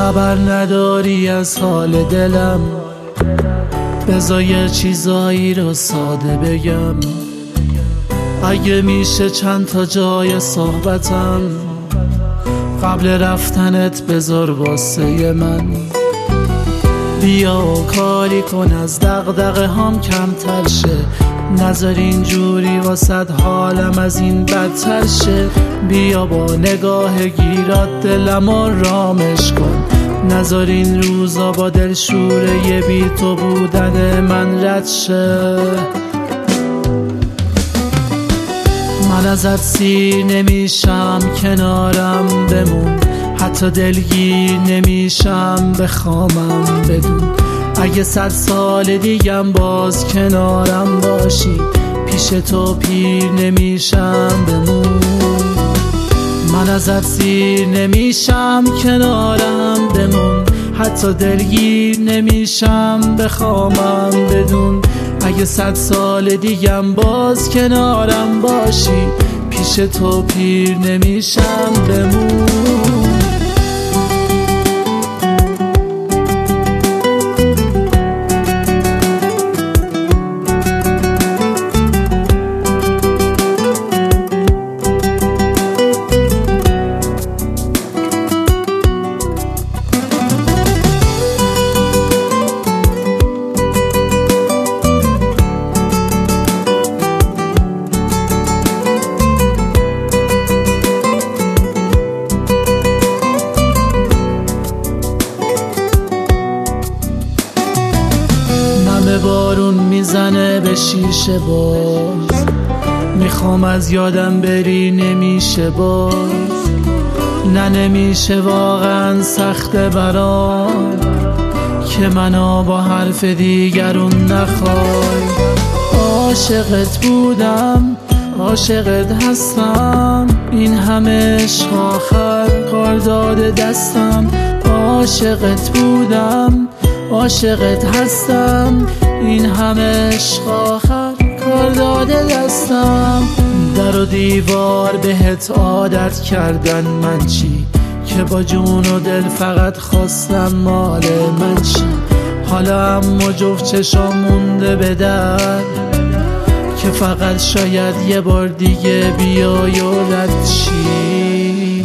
خبر نداری از حال دلم، بذار یه چیزایی رو ساده بگم. اگه میشه چند تا جای صحبتم قبل رفتنت بذار واسه من. بیا و کاری کن از دغدغه هام کمتر شه، نذار اینجوری واسد حالم از این بدتر شه. بیا با نگاه گیرات دلم رامش کن، نذار این روزا با دلشوره بی تو بودن من رد شه. من ازت سیر نمیشم کنارم بمون، حتی دلگیر نمیشم بخوامم بدون. اگه 100 سال دیگم باز کنارم باشی، پیش تو پیر نمیشم بمون. من ازت سیر نمیشم کنارم بمون، حتی دلگیر نمیشم بخوامم بدون. اگه 100 سال دیگم باز کنارم باشی، پیش تو پیر نمیشم بمون. بارون میزنه به شیشه باز، میخوام از یادم بری نمیشه باز. نه نمیشه واقعا سخته برام که منو با حرف دیگرون نخوای. عاشقت بودم عاشقت هستم، این همه عشق آخر کار داده دستم. عاشقت بودم عاشقت هستم، این همه عشق آخر کار داده دستم. در و دیوار بهت عادت کردن من چی، که با جون و دل فقط خواستم مال من چی. حالا اما جفت چشام مونده به در، که فقط شاید یه بار دیگه بیای و رد شی.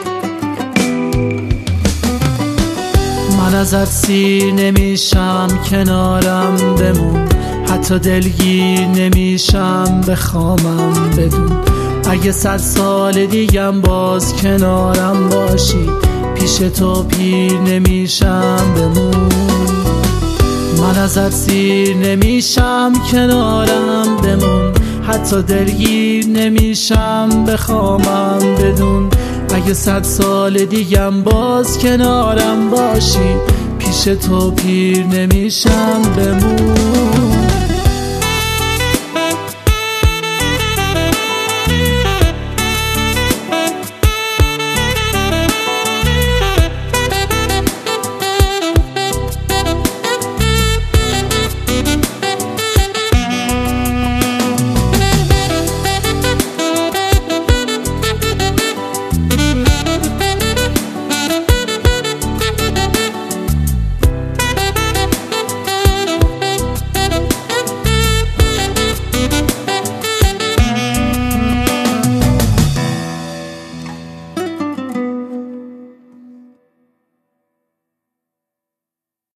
من ازت سیر نمیشم کنارم بمون، حتی دلگیر نمیشم بخوامم بدون. اگه 100 سال دیگم باز کنارم باشی، پیش تو پیر نمیشم بمون. من ازت سیر نمیشم کنارم بمون، حتی دلگیر نمیشم بخوامم بدون. اگه 100 سال دیگم باز کنارم باشی، پیش تو پیر نمیشم بمون.